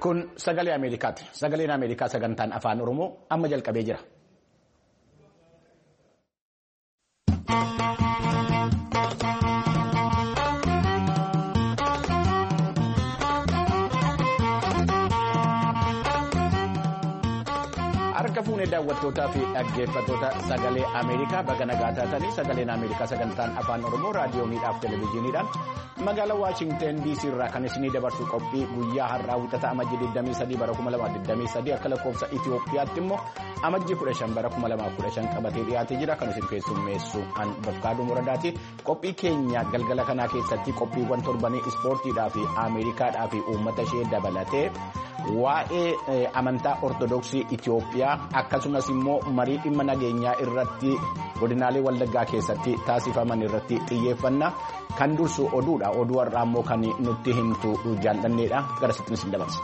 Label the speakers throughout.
Speaker 1: Kun sagalee Ameerikaati. Sagaleen Ameerikaa sagantaan afaan Oromoo amma jalqabee jira. Harka fuunee daawwattootaa fi dhaggeeffattoota sagalee Ameerikaa baga nagaa taatanii sagaleen Ameerikaa sagantaan afaan Oromoo raadiyooniidhaaf televezyiiniidhaan magaalaa Waashingten DC irraa kan isinii dabarsu qophii guyyaa har'aa wixata amajjii 23 bara 2023 akka lakkoofsa Itiyoophiyaatti immoo amajjii 15 bara 2015 qabatee dhiyaatee jira kan isin keessummeessu an Bafqaaduu Muradaati. Qophii keenya galgala kanaa keessatti qophiiwwan torbanii ispoortiidhaa fi Ameerikaadhaa fi uummata ishee dabalatee waa'ee amantaa ortodoksii Itiyoophiyaa akkasumas immoo marii dhimma nageenyaa irratti godinaalee Wallaggaa keessatti taasifaman irratti xiyyeeffannaa kan dursu oduudha. Oduu har'aa immoo kan nutti himtu jaallanneedha. Gara sittinis hin dabarsa.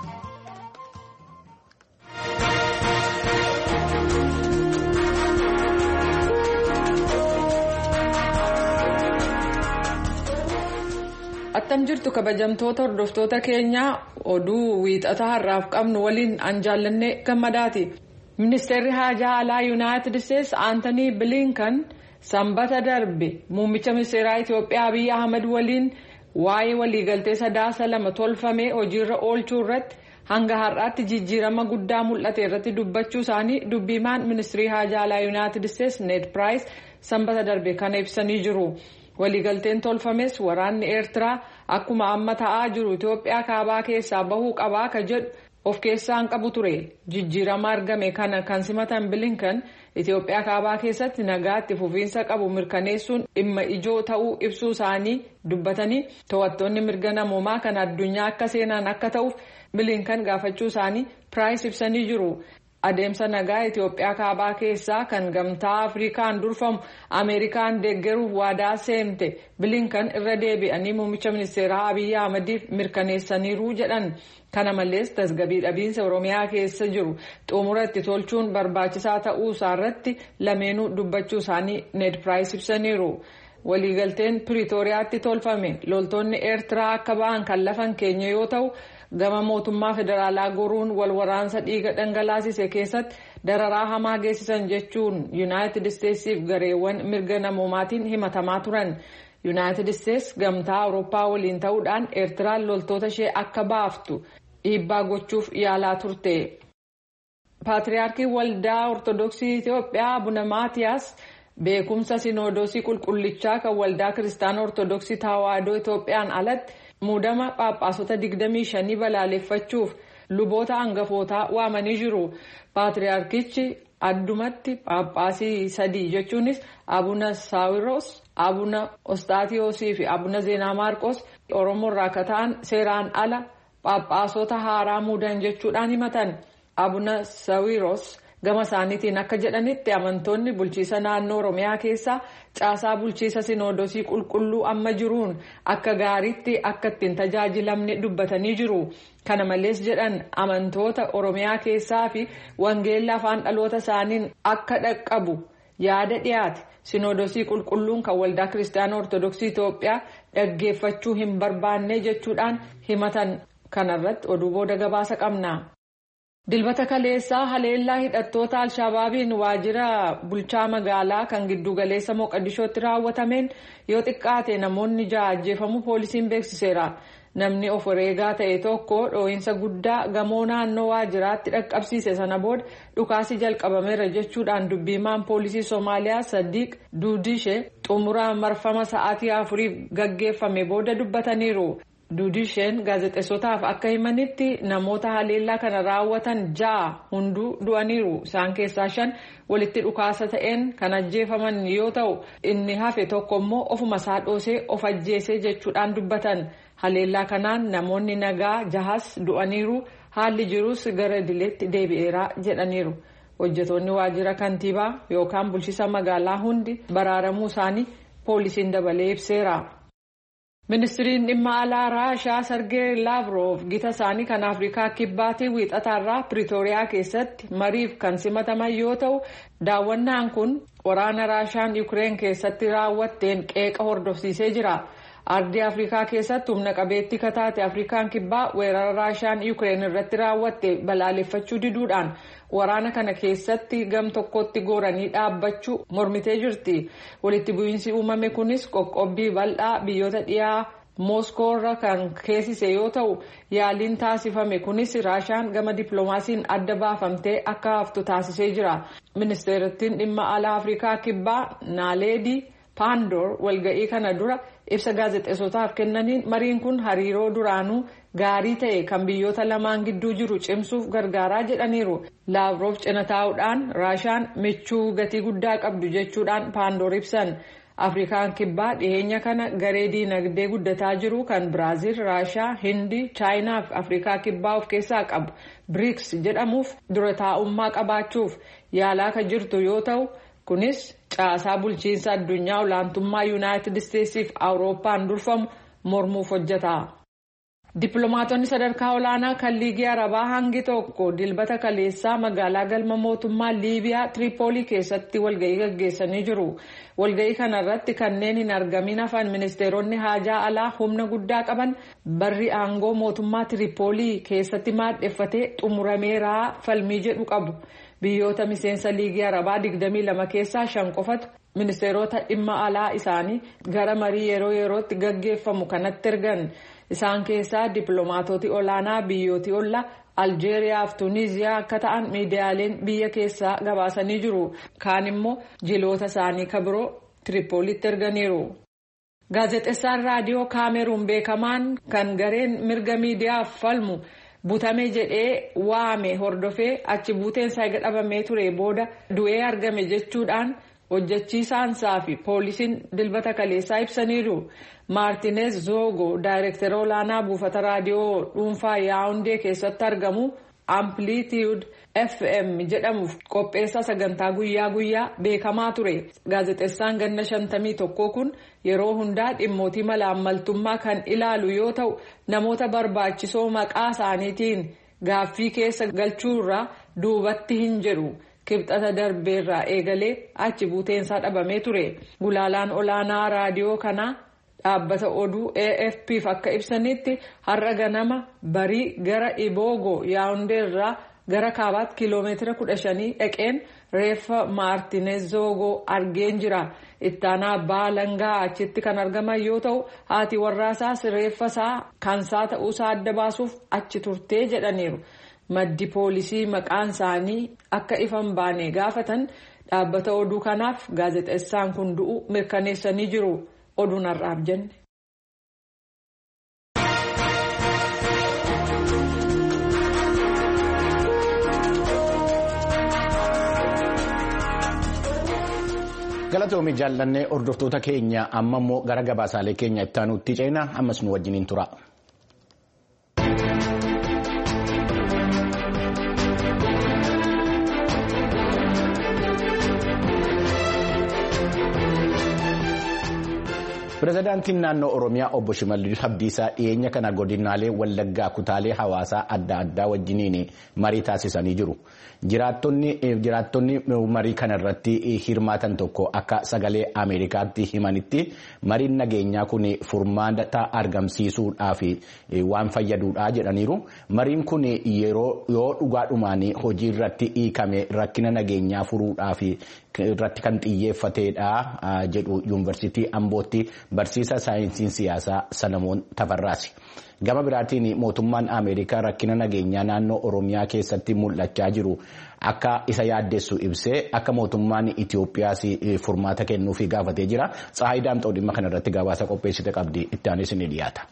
Speaker 2: Attam jirtu kabajamtoota hordoftoota keenyaa oduu wiixata har'aaf qabnu waliin an jaallannee gammadaati. Ministeerri haajaa alaa Yuunaayitid Isteetsi Aantanii Bilinkan sanbata darbe muummicha ministeeraa Itiyoophiyaa Abiyyi Ahmad waliin waa'ee waliigaltee sadaasa lama tolfamee hojiirra oolchuu irratti hanga har'aatti jijjiirama guddaa mul'ate irratti dubbachuu isaanii dubbimaan ministeerri haajaa alaa Yuunaayitid Isteetsi Ned Piraayis sanbata darbe kana ibsanii jiru. Waliigalteen tolfames waraanni Eertiraa akkuma amma ta'aa jiru Itiyoophiyaa kaabaa keessaa bahuu qabaa ka jedhu of keessaan qabu ture. Jijjiirama argame kana kan simatan Bilinkan Itiyoophiyaa kaabaa keessatti nagaatti fufiinsa qabu mirkaneessuun dhimma ijoo ta'uu ibsuu isaanii dubbatanii to'attoonni mirga namoomaa kan addunyaa akka seenan akka ta'uuf Bilinkan gaafachuu isaanii Piraayis ibsanii jiru. Adeemsa nagaa Itiyoophiyaa kaabaa keessaa kan gamtaa Afrikaan durfamu Ameerikaan deeggaruuf waadaa seente Bilinkan irra deebi'anii muummicha ministeeraa Abiyyi Ahmadiif mirkaneessaniiru jedhan. Kana malees tasgabbii dhabiinsa Oromiyaa keessa jiru xumura itti tolchuun barbaachisaa ta'uu isaarratti lameenuu dubbachuu isaanii Ned Piraayis ibsaniiru. Waliigalteen Piriitooriyaatti tolfame loltoonni Eertiraa akka ba'an kan lafan keenya yoo ta'u gama mootummaa federaalaa goruun wal waraansa dhiiga dhangalaasise keessatti dararaa hamaa geessisan jechuun Yuunaayitid Isteetsiif gareewwan mirga namoomaatiin himatamaa turan. Yuunaayitid Isteetsi gamtaa Awurooppaa waliin ta'uudhaan Eertiraan loltoota ishee akka baaftu dhiibbaa gochuuf yaalaa turte. Paatriyaarkiin waldaa Ortodoksii Itiyoophiyaa Abuna Maatiyaas beekumsa sinoodosii qulqullichaa kan waldaa kiristaana Ortodoksii Tawaahidoo Itiyoophiyaan alatti muudama phaaphaasota 25 balaaleffachuuf luboota hangafootaa waamanii jiru. Paatriyaarkichi addumatti phaaphaasii 3 jechuunis Abuna Saawiroos, Abuna Ostaatiyoosii fi Abuna Zeenaa Maarqos Oromoorraa akka ta'an seeraan ala phaaphaasota haaraa muudan jechuudhaan himatan. Abuna Saawiroos gama isaaniitiin akka jedhanitti amantoonni bulchiisa naannoo Oromiyaa keessaa caasaa bulchiisa sinoodosii qulqulluu amma jiruun akka gaariitti akka ittiin tajaajilamne dubbatanii jiru. Kana malees jedhan amantoota Oromiyaa keessaa fi wangeella afaan dhaloota isaaniin akka dhaqqabu yaada dhiyaate sinoodosii qulqulluun kan waldaa kiristaanaa Ortodoksii Itoophiyaa dhaggeeffachuu hin barbaanne jechuudhaan himatan. Kanarratti oduu booda gabaasa qabna. Dilbata kaleessaa haleellaa hidhattoota Alshabaabiin waajjira bulchaa magaalaa kan giddugaleessa Moqodishootti raawwatameen yoo xiqqaate namoonni 6 ajjeefamuu poolisiin beeksiseera. Namni of wareegaa ta'e tokko dhoo'insa guddaa gamoo naannoo waajjiraatti dhaqqabsiise sana booda dhukaasi jalqabameera jechuudhaan dubbimaan poolisii Somaaliyaa Sadiq Duudishee xumura marfama sa'aatii 4 gaggeeffame booda dubbataniiru. Duudisheen gaazexeessotaaf akka himanitti namoota haleellaa kana raawwatan 6 hunduu du'aniiru. Isaan keessaa 5 walitti dhukaasa ta'een kan ajjeefaman yoo ta'u inni hafe tokko immoo ofuma isaa dhoosee of ajjeesee jechuudhaan dubbatan. Haleellaa kanaan namoonni nagaa 6 du'aniiru. Haalli jirus gara idileetti deebi'eera jedhaniiru. Hojjetoonni waajjira kantiibaa yookaan bulchiisa magaalaa hundi baraaramuu isaanii poolisiin dabalee ibseera. Ministiriin dhimma alaa Raashaa Sergey Lavrov gita isaanii kan Afrikaa kibbaatii wiixataarraa Piriitooriyaa keessatti mariif kan simataman yoo ta'u daawwannaan kun waraana Raashaan Yuukireen keessatti raawwatteen qeeqa hordofsiisee jira. Ardii Afrikaa keessatti humna qabeettii kataate Afrikaan kibbaa weerara Raashiyaan Yuukireen irratti raawwatte balaaleffachuu diduudhaan waraana kana keessatti gam tokkotti gooranii dhaabbachuu mormitee jirti. Walitti bu'iinsi uumame kunis qoqqobbii bal'aa biyyoota dhiyaa Mooskoo irra kan keessise yoo ta'u yaaliin taasifame kunis Raashiyaan gama dippiloomaasiin adda baafamtee akka haftu taasisee jira. Ministeerittiin dhimma alaa Afrikaa kibbaa Naaleedii Paandoor walga'ii kana dura ibsa gaazexeessotaaf kennaniin mariin kun hariiroo duraanuu gaarii ta'e kan biyyoota lamaan gidduu jiru cimsuuf gargaaraa jedhaniiru. Laavroof cina taa'uudhaan Raashiyaan michuu gatii guddaa qabdu jechuudhaan Paandoor ibsan. Afrikaan kibbaa dhiyeenya kana garee diinagdee guddataa jiru kan Biraazil, Raashiyaa, Hindii, Chaayinaa fi Afrikaa kibbaa of keessaa qabu BRICS jedhamuuf dura taa'ummaa qabaachuuf yaalaa kan jirtu yoo ta'u kunis caasaa bulchiinsa addunyaa olaantummaa Yuunaayitid Isteetsii fi Awurooppaan durfamu mormuuf hojjeta. Dippiloomaatonni sadarkaa olaanaa kan Liigii Arabaa hangi tokko dilbata kaleessaa magaalaa galma mootummaa Liibiyaa Tiripoolii keessatti walga'ii gaggeessanii jiru. Walga'ii kanarratti kanneen hin argamin hafan ministeeronni haajaa alaa humna guddaa qaban barri aangoo mootummaa Tiripoolii keessatti maadheffatee xumurameeraa falmii jedhu qabu. Biyyoota miseensa Liigii Arabaa 22 keessaa 5 qofatu ministeerota dhimma alaa isaanii gara marii yeroo yerootti gaggeeffamu kanatti ergan. Isaan keessaa dippiloomaatoti olaanaa biyyooti olla Aljeeriyaa fi Tuniiziyaa akka ta'an miidiyaaleen biyya keessaa gabaasanii jiru. Kaan immoo jiloota isaanii kabiroo Tiripoolitti erganiiru. Gaazexeessaan raadiyoo Kaameruun beekamaan kan gareen mirga miidiyaaf falmu butame jedhee waame hordofee achi buuteensaa eega dhabamee ture booda du'ee argame jechuudhaan hojjechiisaansaa fi poolisiin dilbata kaleessaa ibsaniiru. Maartineez Zogo daayirektara olaanaa buufata raadiyoo dhuunfaa Yaawundee keessatti argamu Amplitude FM jedhamuuf qopheessaa sagantaa guyyaa guyyaa beekamaa ture. Gaazexeessaan ganna 51 kun yeroo hundaa dhimmootii malaammaltummaa kan ilaalu yoo ta'u namoota barbaachisoo maqaa isaaniitiin gaaffii keessa galchuurraa duubatti hin jedhu. Kibxata darbeerraa eegalee achi buuteensaa dhabamee ture. Gulaalaan olaanaa raadiyoo kanaa dhaabbata oduu AFP'f akka ibsanitti har'a ganama barii gara Iboogo Yaawundeerraa gara kaabaatti kiiloomeetira 15 dhaqeen reeffa Maartineez Zogo argeen jira. Ittaanaa abbaa langaa achitti kan argaman yoo ta'u haati warraasaas reeffa isaa kansaa ta'uusaa adda baasuuf achi turtee jedhaniiru. Maddi poolisii maqaan isaanii akka ifan baane gaafatan dhaabbata oduu kanaaf gaazexeessaan kun du'u mirkaneessanii jiru. Oduun har'aaf jenne.
Speaker 1: Galatoomii jaallannee hordoftoota keenya amma immoo gara gabaasaalee keenya itti aanutti ceena ammas nu wajjiniin tura. Pireezidaantiin naannoo Oromiyaa obbo Shimallis Abdiisaa dhiyeenya kana godinaalee Wallaggaa kutaalee hawaasaa adda addaa wajjiniin marii taasisanii jiru. Jiraattonni marii kanarratti hirmaatan tokko akka sagalee Ameerikaatti himanitti mariin nageenyaa kun furmaata argamsiisuudhaaf waan fayyaduudha jedhaniiru. Mariin kun yoo dhugaadhumaan hojii irratti hiikame rakkina nageenyaa furuudhaaf irratti kan xiyyeeffateedha jedhu yuunivarsiitii Ambootti barsiisaa saayinsii siyaasaa Salamoon Tafarraasi. Gama biraatiin mootummaan Ameerikaa rakkina nageenyaa naannoo Oromiyaa keessatti mul'achaa jiru akka isa yaaddessu ibsee akka mootummaan Itoophiyaas furmaata kennuufii gaafatee jira. Tsaayi Daamxoo dhimma kanarratti gabaasa qopheessite qabdi itti aanis ni dhiyaata.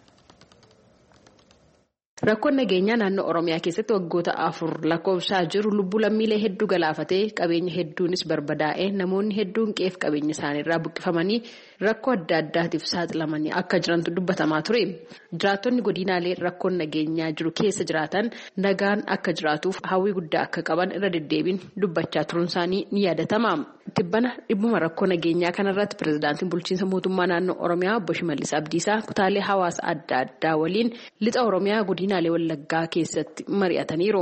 Speaker 3: Rakkoon nageenyaa naannoo Oromiyaa keessatti waggoota 4 lakkoofsaa jiru lubbuu lammiilee hedduu galaafatee qabeenya hedduunis barbadaa'ee namoonni hedduun qeef qabeenya isaaniirraa buqqifamanii rakkoo adda addaatiif saaxilamanii akka jirantu dubbatamaa ture. Jiraattonni godinaalee rakkoon nageenyaa jiru keessa jiraatan nagaan akka jiraatuuf hawwii guddaa akka qaban irra deddeebiin dubbachaa turuun isaanii ni yaadatama. Tibbana dhibbuma rakkoo nageenyaa kanarratti pireezidaantiin bulchiinsa mootummaa naannoo Oromiyaa obbo Shimallis Abdiisaa kutaalee hawaasa adda addaa waliin lixa Oromiyaa godinaalee Wallaggaa keessatti mari'ataniiru.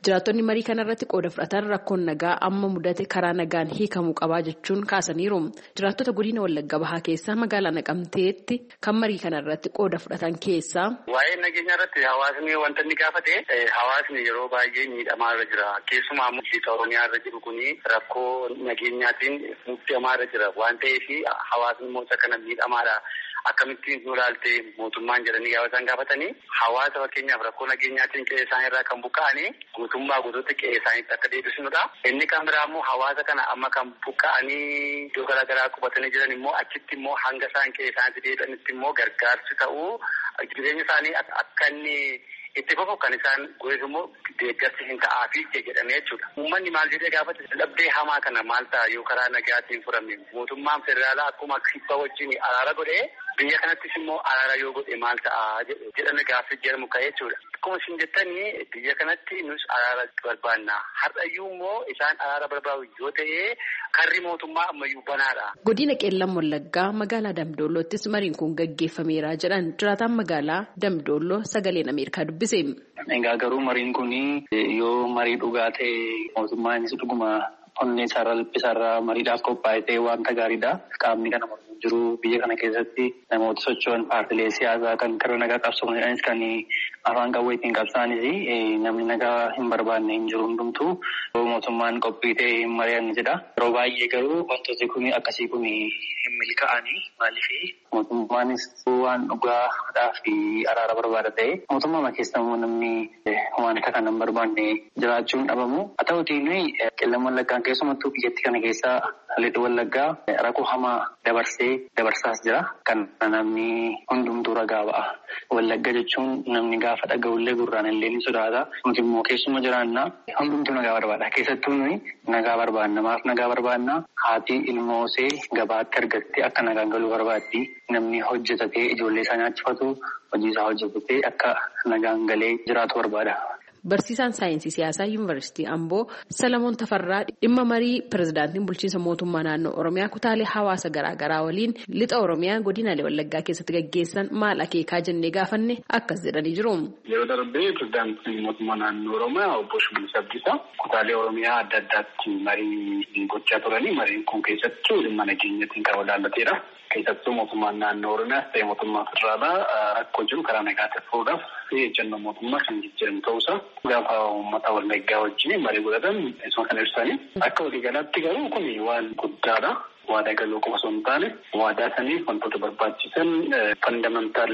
Speaker 3: Jiraattonni marii kanarratti qooda fudhatan rakkoon nagaa amma mudate karaa nagaan hiikamuu qabaa jechuun kaasaniiru. Jiraattota godina Wallagga Bahaa keessaa magaalaa Naqamteetti kan marii kanarratti qooda fudhatan keessaa.
Speaker 4: Waa'ee nageenya irratti hawaasni wanta inni gaafate hawaasni yeroo baay'ee miidhamaa irra jira. Keessumaa Lixa Oromiyaa irra jiru kuni rakkoo nageenyaatiin miidhamaa irra jira waan ta'eef hawaasni immoo isa kana miidhamaadha. Akkamittiin nu ilaalte mootummaan jedhanii gaafa isaan gaafatanii hawaasa fakkeenyaaf rakkoo nageenyaatiin qe'ee isaanii irraa kan buqqa'anii guutummaa guutuutti qe'ee isaaniitti akka deebisnudha. Inni kan biraa immoo hawaasa kana amma kan buqqa'anii iddoo garaagaraa qubatanii jiran immoo achitti immoo hanga isaan qe'ee isaaniitti deebi'anitti immoo gargaarsi ta'uu jireenya isaanii akka inni itti fufu kan isaan goonis immoo deeggarsi hin ta'aafi jedhamee jechuudha. Uummanni maal jedhee gaafate dhabdee hamaa kana maal ta'a yoo karaa nagaatiin furame mootummaan federaalaa akkuma kibba wajjin araara godhee biyya kanattis immoo araara yoo godhe maal ta'a jedhame gaaffii jedhamu ka'ee jechuudha. Akkuma isin jettanii biyya kanatti nus araara barbaanna. Har'ayyuu immoo isaan araara barbaadu yoo ta'e karri mootummaa ammayyuu banaadha.
Speaker 3: Godina Qeellam Wallaggaa magaalaa Damdoolloottis mariin kun gaggeeffameera jedhan jiraataan magaalaa Damdoolloo sagaleen Ameerikaa dubbise.
Speaker 5: Egaa garuu mariin kun yoo marii dhugaa ta'e mootummaanis dhuguma onnee isaarraa mariidhaaf qophaa'e ta'e wanta gaariidha. Qaamni kana jiru biyya kana keessatti namoota socho'an paartilee siyaasaa kan karaa nagaa qabsoofanis kan afaan qawweetiin qabsaanis namni nagaa hin barbaanne hin jiru hundumtuu mootummaan qophii ta'e hin mari'anne jedha. Yeroo baay'ee garuu wantooti kun akkasii kun hin milkaa'anii maaliif mootummaanis waan dhugaadhaa fi araara barbaada ta'e mootummaa keessa immoo namni wanta kana hin barbaanne jiraachuun dhabamu. Haa ta'utiin Qeellam Wallaggaan keessumattuu biyyattii kana keessaa Lixa Wallaggaa rakkoo hamaa dabarsaas jira. Kan namni hundumtuu ragaa ba'a. Wallagga jechuun namni gaafa dhaga'ullee gurraan illee ni sodaata. Nuti immoo keessuma jiraannaa hundumtuu nagaa barbaada. Keessattuu nuyi nagaa barbaanna. Namaaf nagaa barbaanna. Haati ilmoosee gabaatti argattee akka nagaan galuu barbaaddi. Namni hojjetatee ijoollee isaa nyaachifatu hojii isaa hojjetatee akka nagaan galee jiraatu barbaada.
Speaker 3: Barsiisaan saayinsii siyaasaa Yuunivarsiitii Amboo Salamoon Tafarraa dhimma marii pirezidaantiin bulchiinsa mootummaa naannoo Oromiyaa kutaalee hawaasa garaagaraa waliin lixa Oromiyaa godinaalee Wallaggaa keessatti gaggeessan maal akeekaa jennee gaafanne akkas jedhanii jiru.
Speaker 6: Yeroo darbee pirezidaantiin mootummaa naannoo Oromiyaa obbo Shimallis Abdiisaa kutaalee Oromiyaa adda addaatti marii gochaa turanii mariin kun keessattuu dhimma nageenyaatiin kan walaallateedha. Keessattuu mootummaan naannoo Oromiyaas ta'e mootummaa federaalaa rakkoo jiru karaa nagaatiin furuudhaaf ejjennoo mootummaa kan jijjiiramu ta'uusaa gaafa uummata Wallaggaa wajjin marii godhatan isuma kan ibsanii akka waliigalaatti garuu kun waan guddaadha. Waadaa galuu qofa osoo hin taane waadaa saniif wantoota barbaachisan fandamentaal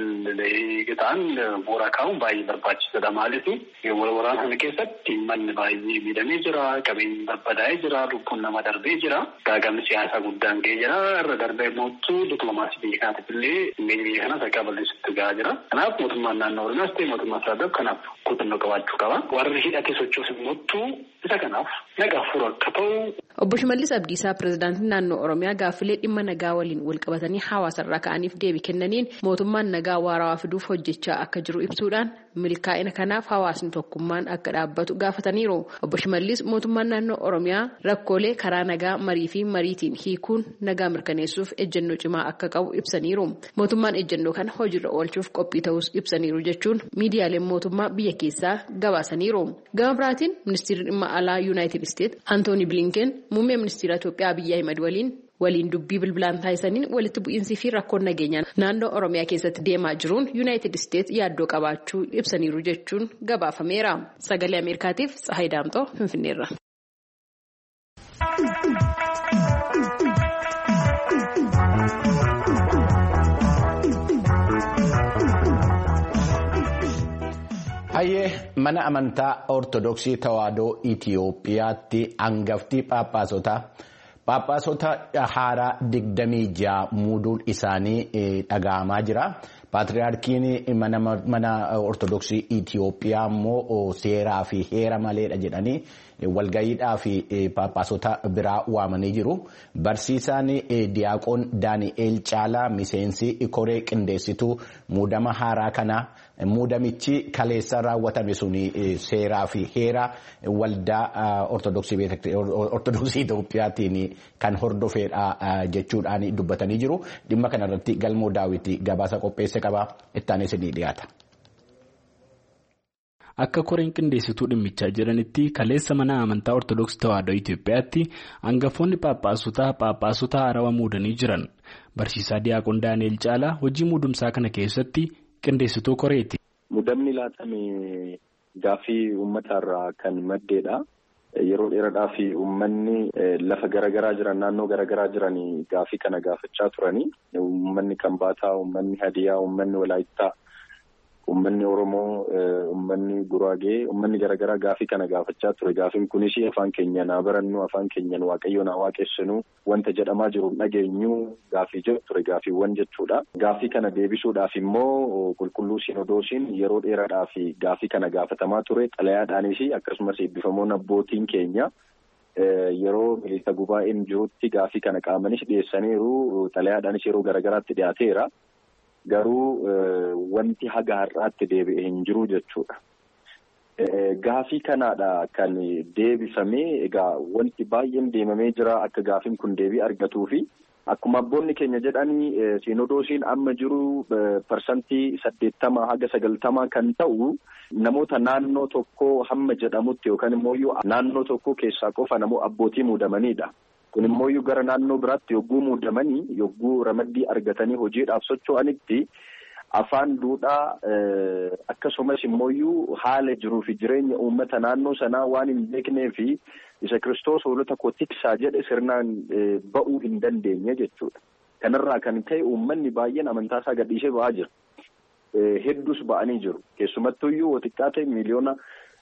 Speaker 6: ta'an bu'uura kaa'uun baay'ee barbaachisaadha. Maaliif waraana sana keessatti manni baay'ee miidhamee jira, qabeenyi barbadaa'ee jira, lubbuun nama darbee jira, gaagamni siyaasaa guddaan ga'ee jira. Irra darbee mootuu dippiloomaasii biyya kanaatiif illee biyya kanas akka balleessutti ga'aa jira. Kanaaf mootummaan naannoo Oromiyaas ta'e mootummaa federaalaa kanaaf kutannoo qabaachuu qaba. Warri hidhatee sochoosu mootuu isa kanaaf nagaa furu akka ta'u.
Speaker 3: Obbo Shimallis Abdiisaa pirezidaantiin naannoo Oromiyaa gaaffilee dhimma nagaa waliin wal qabatanii hawaasarraa ka'aniif deebii kennaniin mootummaan nagaa waarawaa fiduuf hojjechaa akka jiru ibsuudhaan milkaa'ina kanaaf hawaasni tokkummaan akka dhaabbatu gaafataniiru. Obbo Shimallis mootummaan naannoo Oromiyaa rakkoolee karaa nagaa marii fi mariitiin hiikuun nagaa mirkaneessuuf ejjennoo cimaa akka qabu ibsaniiru. Mootummaan ejjennoo kana hojiirra oolchuuf qophii ta'us ibsaniiru jechuun miidiyaaleen mootummaa biyya keessaa gabaasaniiru. Gama biraatiin ministeerri dhimma alaa Yuunaayitid Isteet Antooni Bilinken muummee ministeera Itoophiyaa Abiyyi Ahimad waliin dubbii bilbilaan taasisaniin walitti bu'iinsii fi rakkoon nageenyaa naannoo Oromiyaa keessatti deemaa jiruun Yuunaayitid Isteet yaaddoo qabaachuu ibsaniiru jechuun gabaafameera. Sagalee Ameerikaatiif Tsahaay Daamxoo Finfinneerra.
Speaker 1: Hayyee mana amantaa Ortodoksii Tawaahidoo Itiyoophiyaatti hangaftii Phaaphaasota haaraa 26 muuduun isaanii dhaga'amaa jira. Paatriyaarkiin mana Ortodoksii Itiyoophiyaa immoo seeraa fi heera maleedha jedhanii walgayiidhaa fi Phaaphaasota biraa waamanii jiru. Barsiisaan Diyaaqoon Daani'eel Caalaa miseensi koree qindeessituu muudama haaraa kana muudamichi kaleessa raawwatame suni seeraa fi heera waldaa Ortodoksii Itiyoophiyaatiin kan hordofeedha jechuudhaan dubbatanii jiru. Dhimma kanarratti Galmoo Daawwitii gabaasa qopheesse qaba. Ittaanis ni dhiyaata.
Speaker 7: akka koreen qindeessituu dhimmichaa jedhanitti kaleessa mana amantaa Ortodoksii Tawaahidoo Itoophiyaatti hangafoonni Phaaphaasota haarawaa muudanii jiran. Barsiisaa Diyaaqoon Daani'el Caalaa hojii muudumsaa kana keessatti qindeessituu koreeti.
Speaker 8: Muudamni laatame gaaffii uummatarraa kan maddeedha. Yeroo dheeraadhaaf uummanni lafa garaagaraa jiran naannoo garaagaraa jiran gaaffii kana gaafachaa turanii uummanni Kambaataa, uummanni Hadiyaa, uummanni Walaayittaa, uummanni Oromoo, uummanni Guraagee, uummanni garaagaraa gaaffii kana gaafachaa ture. Gaaffiin kunis afaan keenyaan haa barannu, afaan keenyaan Waaqayyoon haa waaqessinu, wanta jedhamaa jiru dhageenyu gaaffii jedhu ture gaaffiiwwan jechuudha. Gaaffii kana deebisuudhaaf immoo qulqulluu Sinodoosiin yeroo dheeraadhaaf gaaffii kana gaafatamaa ture. Xalayaadhaanis akkasumas eebbifamoon abbootiin keenya yeroo miliisa gubaa'een jirutti gaaffii kana qaamanis dhiyeessaniiru. Xalayaadhaanis yeroo garaagaraatti dhiyaateera. Garuu wanti haga har'aatti deebi'ee hin jiru jechuudha. Gaaffii kanaadha kan deebifamee egaa wanti baay'een deemamee jira akka gaaffiin kun deebii argatuu fi akkuma abboonni keenya jedhanii Sinodoosiin amma jiru parsantii 80 haga 90 kan ta'u namoota naannoo tokko hamma jedhamutti yookaan immoo naannoo tokko keessaa qofa namoo abbootii muudamanidha. Kun immoo gara naannoo biraatti yogguu muudamanii yogguu ramaddii argatanii hojiidhaaf socho'anitti afaan duudhaa akkasumas immoo haala jiruu fi jireenya uummata naannoo sanaa waan hin beeknee fi isa Kiristoos hoolota koo tiksaa jedhe sirnaan ba'uu hin dandeenye jechuudha. Kanarraa kan ka'e uummanni baay'een amantaasaa gadhiisee ba'aa jira. Hedduus ba'anii jiru. Keessumattuyyuu xiqqaate miliyoona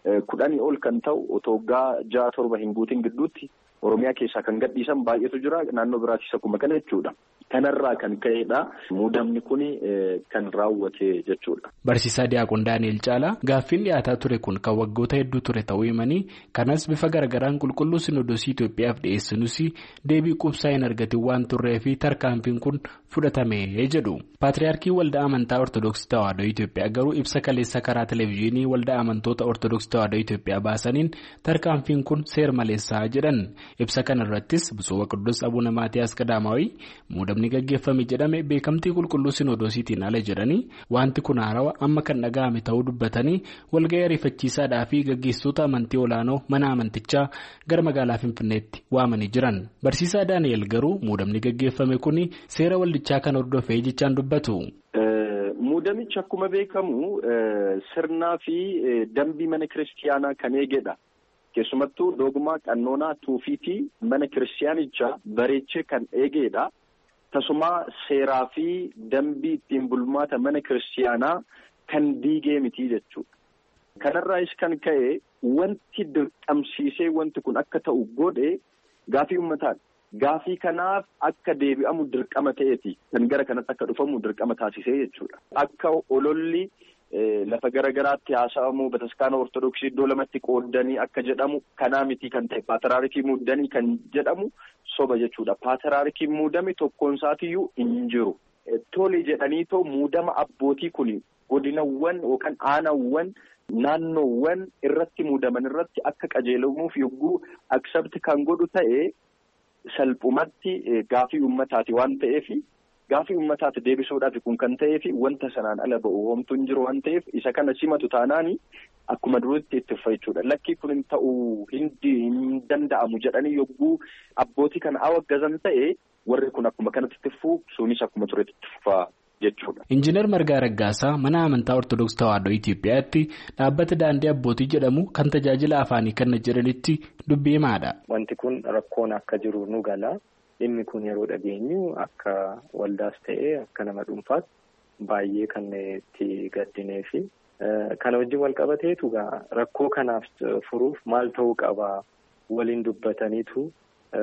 Speaker 8: 10 ol kan ta'u otoo waggaa 6-7 hin guutin gidduutti Oromiyaa keessaa kan gadhiisan baay'eetu jira. Naannoo biraattis akkuma kana jechuudha. Kanarraa kan ka'edha. Muudamni kun kan raawwate jechuudha.
Speaker 7: Barsiisaa Diyaaqoon Daani'el Caalaa gaaffiin dhiyaataa ture kun kan waggoota hedduu ture ta'uu himanii kanas bifa garaagaraan qulqulluu Sinodoosii Itoophiyaaf dhiyeessinus deebii qubsaa hin argatin waan turree fi tarkaanfiin kun fudhatame jedhu. Paatriyaarkii Waldaa Amantaa Ortodoksii Tawaahidoo Itoophiyaa garuu ibsa kaleessa karaa televezyiinii Waldaa Amantoota Ortodoksii Tawaahidoo Itoophiyaa baasaniin tarkaanfiin kun seer maleessaa jedhan. Ibsa kana irrattis Bisoo Qudus Abuuna Maatiyaas Qadaamaawii muudamni gaggeeffame jedhame beekamtii qulqulluu Sinodoosiitiin ala jedhanii wanti kun haarawaa amma kan dhaga'ame ta'uu dubbatanii walga'ii ariifachiisaadhaa fi gaggeessitoota amantii olaanoo mana amantichaa gara magaalaa Finfinneetti waamanii jiran. Barsiisaa Daani'el garuu muudamni gaggeeffame kun seera waldichaa kan hordofee jechaan dubbatu.
Speaker 8: Muudamichi akkuma beekamu sirnaa fi dambii mana kiristiyaanaa kan eegedha. Keessumattuu dogmaa qannoonaa tuufiitii mana kiristiyaanichaa bareechee kan eegedha. Tasuma seeraa fi dambii ittiin bulmaata mana kiristiyaanaa kan diigee miti jechuudha. Kanarraas kan ka'e wanti dirqamsiisee wanti kun akka ta'u godhe gaafii uummataadha. Gaafii kanaaf akka deebi'amu dirqama ta'eeti kan gara kanatti akka dhufamu dirqama taasisee jechuudha. Akka ololli lafa garagaraatti haasa'amu bataskaana Ortodoksii iddoo lamatti qoodanii akka jedhamu kanaa miti kan ta'e paatriyaarkii muudanii kan jedhamu soba jechuudha. Paatriyaarkii muudame tokkoon isaatiyyuu hin jiru. Tole jedhanii too muudama abbootii kun godinawwan yookaan aanawwan naannoowwan irratti muudaman irratti akka qajeelamuuf yogguu aksabti kan godhu ta'e salphumatti gaafii uummataati waan ta'eef gaafii uummataati deebisuudhaaf kun kan ta'eef wanta sanaan ala ba'u homtuu hin jiru waan ta'eef isa kana simatu taanaani akkuma duriitti itti uffaa jechuudha. Lakkii kun hin ta'uu hin danda'amu jedhanii yogguu abbootii kana awwaggazan ta'e warri kun akkuma kanatti itti uffuu sunis akkuma turetti itti uffaa jechuudha.
Speaker 7: Injiinar Margaa Raggaasaa mana amantaa Ortodoksii Tawaahidoo Itoophiyaatti dhaabbata daandii abbootii jedhamu kan tajaajila afaanii kenna jedhanitti dubbii himaadha.
Speaker 9: Wanti kun rakkoon akka jiru nu gala. Dhimmi kun yeroo dhageenyu akka waldaas ta'ee akka nama dhuunfaatti baay'ee kan itti gaddinee fi kana wajjin wal qabateetu rakkoo kanaaf furuuf maal ta'uu qaba waliin dubbataniitu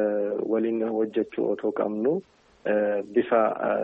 Speaker 9: waliin hojjechuu otoo qabnu. Bifa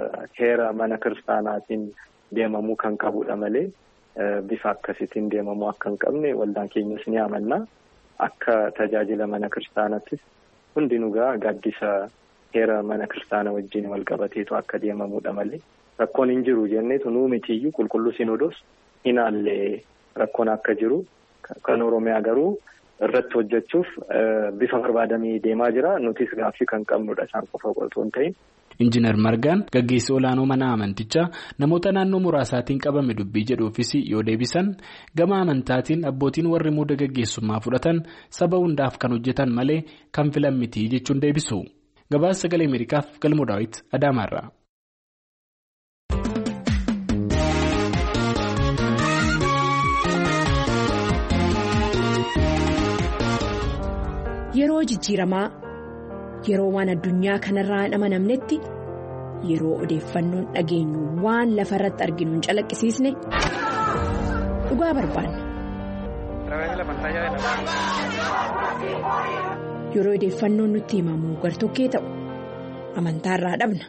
Speaker 9: heera mana kiristaanaatiin deemamuu kan qabudha malee bifa akkasiitiin deemamuu akka hin qabne waldaan keenyas ni amanna. Akka tajaajila mana kiristaanaattis hundinuu gaaddisa heera mana kiristaanaa wajjin wal qabateetu akka deemamudha malee rakkoon hin jiru jenneetu nuu mitiyyuu qulqulluu Sinodoos hinaallee rakkoon akka jiru kan Oromiyaa garuu irratti hojjechuuf bifa barbaadamee deemaa jira. Nutis gaaffii kan qabnudha isaan qofa otoo hin ta'in.
Speaker 7: Injiinar Margaan gaggeessi olaanoo mana amantichaa namoota naannoo muraasaatiin qabame dubbii jedhuufis yoo deebisan gama amantaatiin abbootiin warri muuda gaggeessummaa fudhatan saba hundaaf kan hojjetan malee kan filan miti jechuun deebisu. Gabaasa Sagalee Ameerikaaf Galmoo Daawit Adaamaarraa.
Speaker 10: Yeroo jijjiiramaa yeroo waan addunyaa kanarraa hin amanamnetti yeroo odeeffannoon dhageenyu waan lafa irratti arginu hin calaqqisiisne dhugaa barbaanna. Yeroo odeeffannoon nutti himamu gartokkee ta'u amantaarraa dhabna.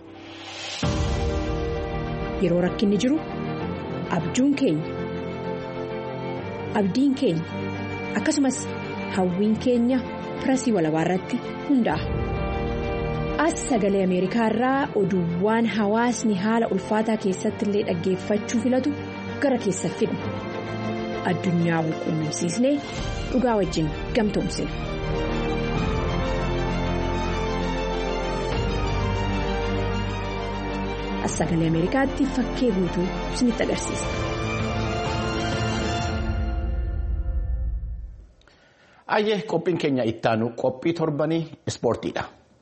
Speaker 10: Yeroo rakkinni jiru abjuun keenya akkasumas hawwiin keenya. Pirasii walabaa irratti hundaa'a. As Sagalee Ameerikaa irraa oduuwwan hawaasni haala ulfaataa keessatti illee dhaggeeffachuu filatu gara keessa fidna. Addunyaa wal quunnamsiisnee dhugaa wajjin gamtoomsina. As Sagalee Ameerikaatti fakkee guutuu isinitti agarsiisa.
Speaker 1: Ayyee qophiin keenya ittaanu qophii torbanii ispoortiidha.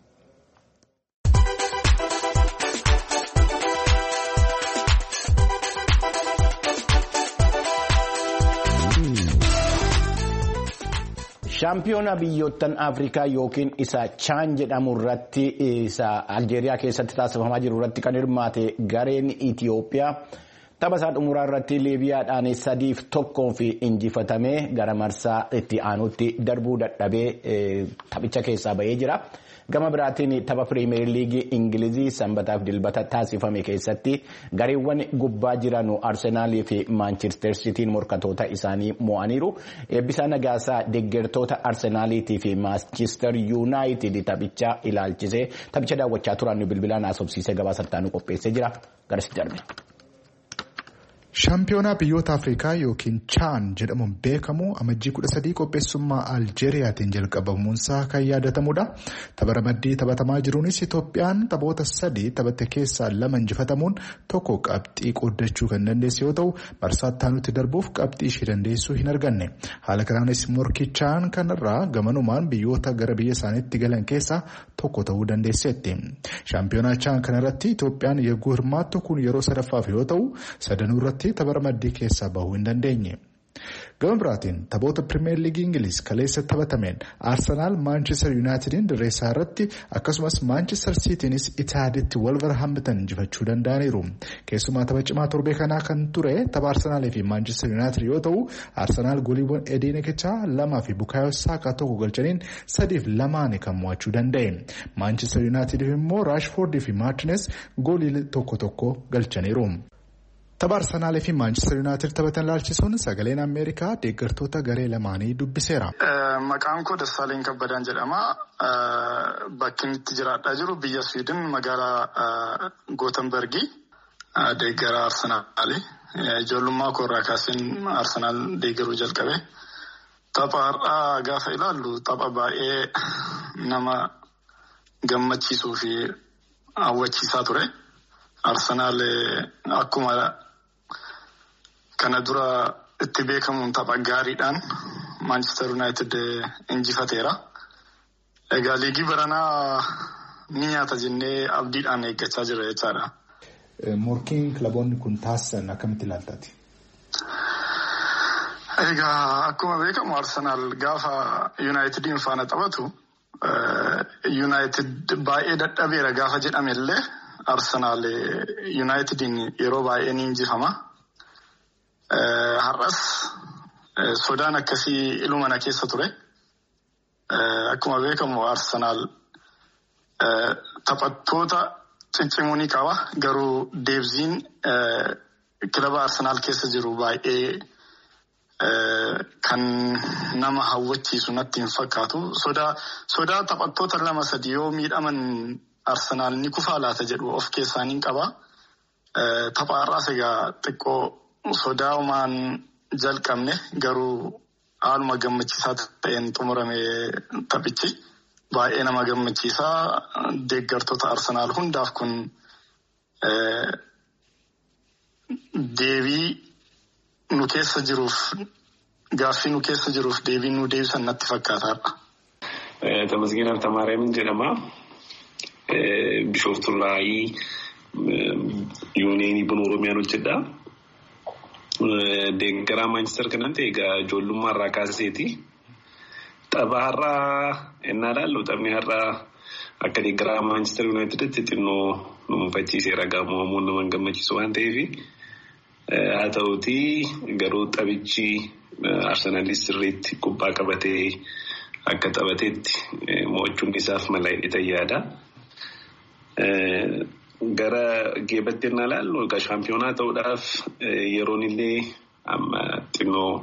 Speaker 1: Shaampiyoona biyyoottan Afrikaa yookiin isa Chaan jedhamu irratti isa Aljeeriyaa keessatti taasifamaa jiru irratti kan hirmaate gareen Itiyoophiyaa. Tapha isaa xumuraa irratti Liibiyaadhaan 3-1 injifatamee gara marsaa itti aanutti darbuu dadhabee taphicha keessaa bahee jira. Gama biraatiin tapha Pirimeer Liigii Ingilizii sanbataaf dilbata taasifame keessatti gareewwan gubbaa jiran Arsenaalii fi Maanchister Sitiin morkatoota isaanii mo'aniiru. Eebbisaa Nagaasaa deeggartoota Arsenaaliitii fi Maanchister Yuunaayitid taphicha ilaalchisee taphicha daawwachaa turan bilbilaan haasofsiisee gabaasattaan qopheessee jira. Garasitti darbe.
Speaker 11: Shaampiyoonaa biyyoota Afrikaa yookiin Chaan jedhamuun beekamu amajjii 13 qopheessummaa Aljeeriyaatiin jalqabamuunsaa kan yaadatamudha. Tapha ramaddii taphatamaa jiruunis Itoophiyaan taphoota 3 taphatte keessaa 2 injifatamuun tokko qabxii qooddachuu kan dandeesse yoo ta'u marsaatti aanutti darbuuf qabxii ishee dandeessuu hin arganne. Haala kanaanis morkii Chaan kanarraa gamanumaan biyyoota gara biyya isaaniitti galan keessaa tokko ta'uu dandeesseetti. Shaampiyoonaa Chaan kanarratti Itoophiyaan yeroo hirmaattu kun yeroo sadaffaaf yoo ta'u sadanuu irratti tapha ramaddii keessaa bahuu hin dandeenye. Gama biraatiin taphoota Pirimeer Liigii Ingiliz kaleessa taphatameen Arsenaal Maanchister Yuunaayitidin dirreessaa irratti akkasumas Maanchister Siitiinis Itaaditti Wolverhampton injifachuu danda'aniiru. Keessumaa tapha cimaa torbee kanaa kan ture tapha Arsenaalii fi Maanchister Yuunaayitid yoo ta'u Arsenaal gooliiwwan Edeenekichaa 2 fi Bukaayoo Saakaa 1 galchaniin 3-2 kan mo'achuu danda'e. Maanchister Yuunaayitid immoo Raashfoordii fi Maartinees goolii 1-1 galchaniiru. Tapha Arsenaalii fi Maanchister Yuunaayitid taphatan ilaalchisuun sagaleen Ameerikaa deeggartoota garee lamaanii dubbiseera.
Speaker 12: Maqaan koo Dassaaleen Kabbadaan jedhama. Bakki inni itti jiraadhaa jiru biyya Swiidin magaalaa Gootenbergii deeggara Arsenaali. Ijoollummaa koorraa kaaseen Arsenaal deeggaruu jalqabe. Tapha har'aa gaafa ilaallu tapha baay'ee nama gammachiisuu fi hawwachiisaa ture. Arsenaal akkuma kana dura itti beekamuun tapha gaariidhaan Maanchister Yuunaayitid injifateera. Egaa liigii baranaa ni nyaata jennee abdiidhaan eeggachaa jira jechaadha.
Speaker 11: Morkiin kilaboonni kun taasisan akkamitti ilaaltaati?
Speaker 12: Egaa akkuma beekamu Arsenaal gaafa Yuunaayitidiin faana taphatu Yuunaayitid baay'ee dadhabeera gaafa jedhamellee Arsenaal Yuunaayitidiin yeroo baay'ee ni injifama. Har'as sodaan akkasii ilumana keessa ture. Akkuma beekamu Arsenaal taphattoota ciccimuu ni qaba. Garuu deebziin kilaba Arsenaal keessa jiru baay'ee kan nama hawwachiisu natti hin fakkaatu. Sodaa taphattoota 2-3 yoo miidhaman Arsenaal ni kufaa laata jedhu of keessaa ni qaba. Tapha har'aas egaa xiqqoo sodaa umaan jalqabne garuu haaluma gammachiisaa ta'een xumurame taphichi. baay'ee nama gammachiisaa. Deeggartoota Arsenaal hundaaf kun deebii nu keessa jiruuf gaaffii nu keessa jiruuf deebii nu deebisan natti fakkaataadha.
Speaker 13: Tamasgeen Altamaariyaam jedhama. Bishooftuurraa yuuneenii buna Oromiyaan hojjedha. Deeggaraa Maanchister kanatti egaa ijoollummaa irraa kaaseeti. Tapha har'aa ennaa ilaallu taphni har'aa akka deeggaraa Maanchister Yuunaayiteditti xinnoo nu mufachiiseera gaamoomuun nama gammachiisu waan ta'eef. Haa ta'uuti garuu taphichi Arsenaalis sirriitti kubbaa qabatee akka taphateetti mo'achuun isaaf malaa hidhatan yaada. Gara geebatti ennaa ilaallu egaa shaampiyoonaa ta'uudhaaf yeroon illee amma xinnoo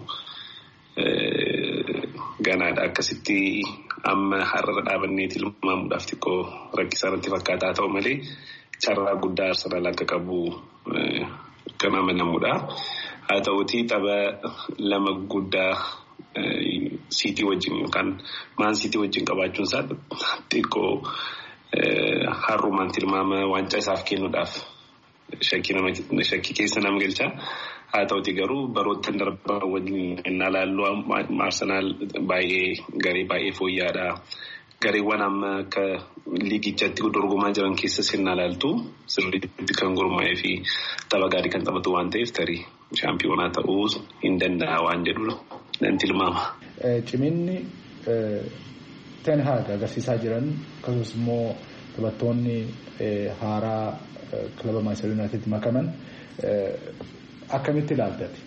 Speaker 13: ganaadha. Akkasitti amma har'a dhaabannee tilmaamuudhaaf xiqqoo rakkisaa natti fakkaataa ta'u malee carraa guddaa Arsenaal akka qabu kan amanamuudha. Haa ta'uutii tapha lama guddaa Siitii wajjin yookaan maan Siitii wajjin qabaachuun isaa xiqqoo har'umaan tilmaama waancaa isaaf kennuudhaaf shakkii keessa nama galcha. Haa ta'uutii garuu baroota darban wajjin ennaa ilaallu Arsenaal garee baay'ee fooyya'aadha. Gareewwan amma akka liigichatti dorgomaa jiran keessa sirnaa ilaaltu sirriitti kan gurmaa'ee fi tapha gaarii kan taphatu waan ta'eef tarii shaampiyoonaa ta'uu hin danda'a waan jedhu nan tilmaama.
Speaker 11: Ciminni Ten Hag agarsiisaa jiran akkasumas immoo taphattoonni haaraa kilaba Maanchister Yuunaayiteditti makaman akkamitti ilaaltati?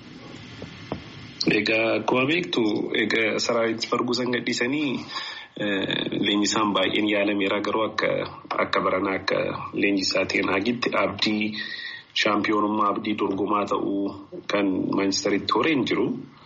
Speaker 13: Egaa akkuma beektu egaa Saraayit Farguusan gadhiisanii leenjisaan baay'een yaalameera garuu akka baranaa akka leenjisaa Ten Hagitti abdii shaampiyoonummaa abdii dorgomaa ta'uu kan Maanchesteritti horeen jiru.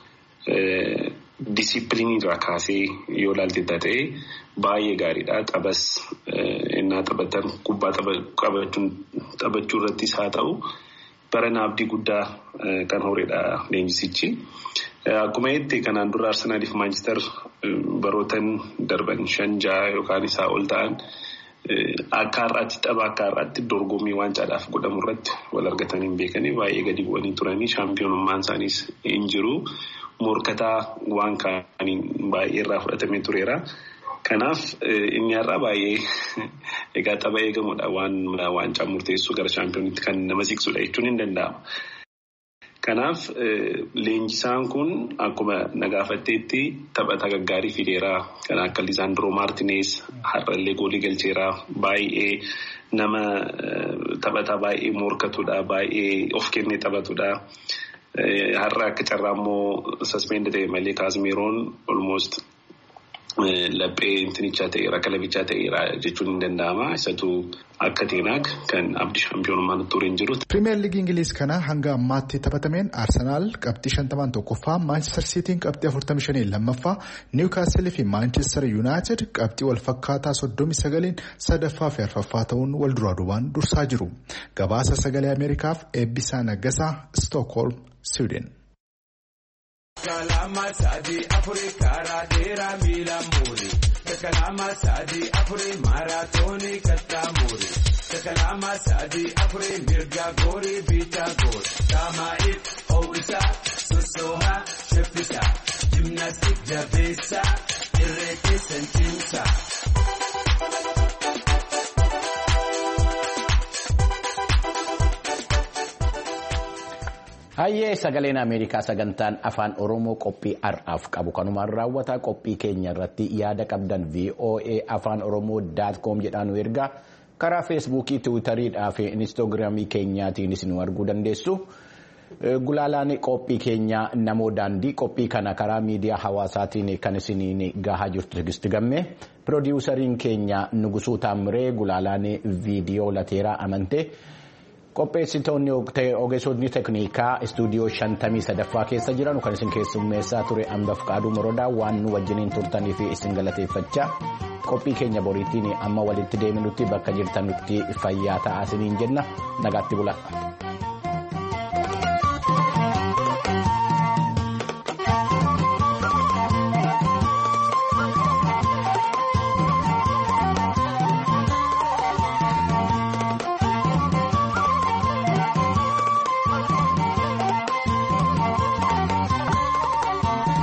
Speaker 13: Disipiliinii irraa kaasee yoo ilaalte ta'e baay'ee gaariidha. Taphas ennaa taphatan kubbaa taphachuu irrattis haa ta'u barana abdii guddaa kan horeedha leenjisichi. Akkuma jetti kanaan dura Arsenaaliif Maanchister barootan darban 5-6 yookaan isaa ol ta'an akka har'aatti dorgommii waancaadhaaf godhamu irratti wal argatanii hin beekanii baay'ee gadi bu'anii turanii shaampiyoonummaan isaaniis hin jiru. Morkataa waan kaaniin baay'ee irraa fudhatamee tureera. Kanaaf inni har'aa baay'ee egaa tapha eegamudha waan waancaa murteessuu gara shaampiyoonitti kan nama siqsudha jechuun hin danda'ama. Kanaaf leenjisaan kun akkuma nagaafatteetti taphata gaggaarii fideera kan akka Lisandro Martinez har'allee goolii galcheera baay'ee nama taphata baay'ee morkatudha baay'ee of kennee taphatudha. Har'a akka carraa immoo suspend ta'e malee Kaasmeeroon almost laphee intinichaa ta'eera kalabichaa ta'eera jechuun hin danda'ama. Isatu akka Teenaag kan abdii shaampiyoonummaan tureen jirutti.
Speaker 11: Pirimeer Liigii Ingiliiz kana hanga ammaatti taphatameen Arsenaal qabxii 51ffaa, Maanchister Siitiin qabxii 45 lammaffaa, Niwukaastil fi Maanchister Yuunaayitid qabxii wal fakkaataa 39 sadaffaa fi arfaffaa ta'uun wal duraa duubaan dursaa jiru. Gabaasa sagalee Ameerikaaf Eebbisaa Naggasaa, Stookholm, Siwiidin.
Speaker 14: Kalama sadi Afrikaa raadheera miila muuri. Kalama sadi Afrikaa maaraatoonii kattaa muuri. Kalama sadi Afrikaa mirga goori biita goori. Taamaa'if hoo'isaa sossoohaa shaffisaa. Jimnaastik jabeessaa irree keessan cimsaa.
Speaker 1: Hayyee sagaleen Ameerikaa sagantaan afaan Oromoo qophii har'aaf qabu kanumaan raawwata. Qophii keenya irratti yaada qabdan voa@afaanoroomoo.com jedhaan nu ergaa karaa feesbuukii, tiwiitariidhaa fi inistoogiraamii keenyaatiinis nu arguu dandeessu. Gulaalaan qophii keenya namoo daandii qophii kana karaa miidiyaa hawaasaatiin kan isiniin gahaa jirtu Tigisti Gammee. Piroodyuusariin keenya Nugusuu Taamiree, gulaalaan viidiyoo Lateeraa Amantee. Qopheessitoonni ogeessonni tekniikaa istuudiyoo 53ffaa keessa jiran kan isin keessummeessaa ture Ambaaf Qaaduu Morodaa waan nu wajjiniin turtanii fi isin galateeffachaa qophii keenya boriitiin amma walitti deeminutti bakka jirtanutti fayyaa ta'aa isiniin jenna nagaatti bulaa.